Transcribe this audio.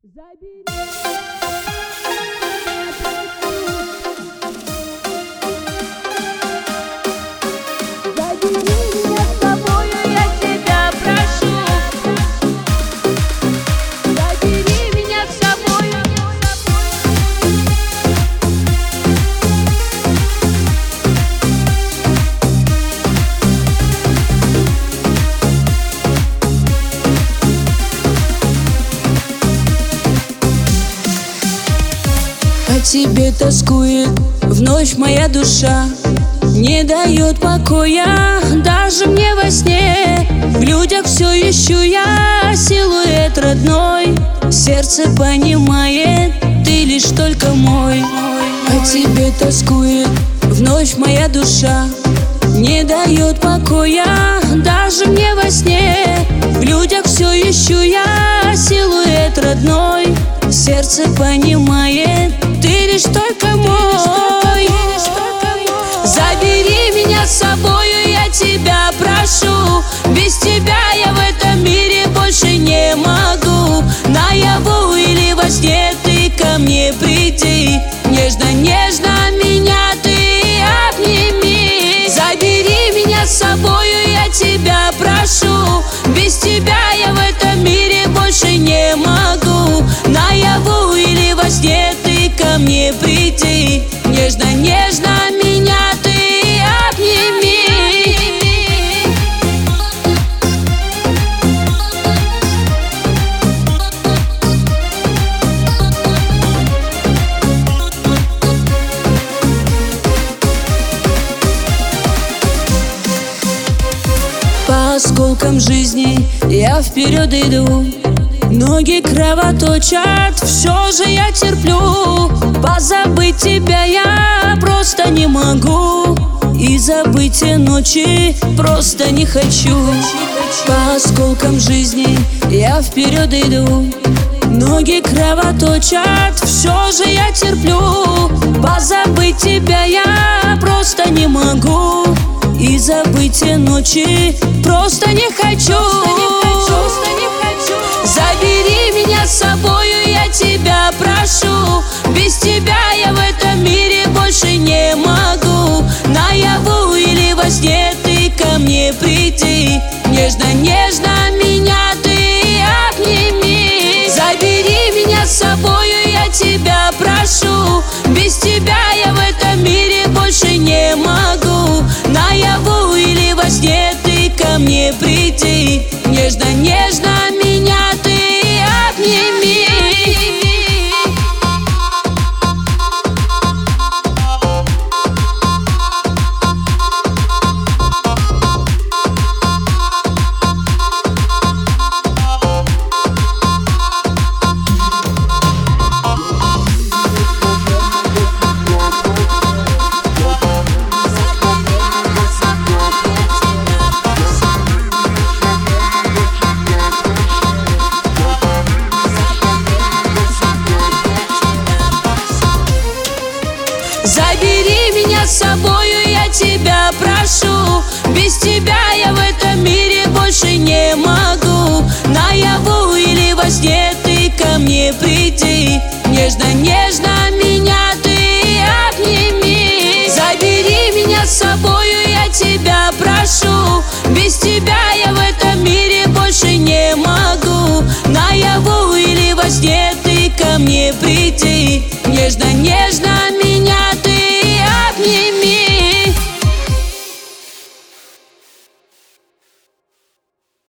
По тебе тоскует вновь моя душа, не дает покоя даже мне во сне. В людях все ищу я силуэт родной, сердце понимает, ты лишь только мой. По тебе тоскует вновь моя душа, не дает покоя даже мне во сне. В людях все ищу я силуэт родной, сердце понимает, ты лишь только мой. Забери меня с собою, я тебя прошу. Без тебя я в этом мире больше не могу. Наяву или во сне ты ко мне приди, нежно-нежно меня ты обними. Забери меня с собою, я тебя прошу. Без тебя я в этом мире больше не могу. Наяву или во сне ты ко мне приди, нежно-нежно меня ты обними. По осколкам жизни я вперед иду, ноги кровоточат, все же я терплю. Позабыть тебя я просто не могу, и забыть те ночи просто не хочу. По осколкам жизни я вперед иду, ноги кровоточат, все же я терплю. Позабыть тебя я просто не могу, и забыть те ночи просто не хочу. Забери меня с собою, я тебя прошу. Без тебя я в этом мире больше не могу. Наяву или во сне ты ко мне приди, нежно-нежно меня ты обними. Забери меня с собою, я тебя прошу. Без тебя я в этом мире больше не могу. Наяву или во сне ты ко мне приди, нежно-нежно меня ты обними. Забери меня с собою, я тебя прошу. Без тебя я в этом мире больше не могу. Наяву или во сне ты ко мне приди, нежно-нежно меня ты обними. Забери меня с собою, я тебя прошу. Без тебя я в этом мире больше не могу. Наяву или во сне ты ко мне приди,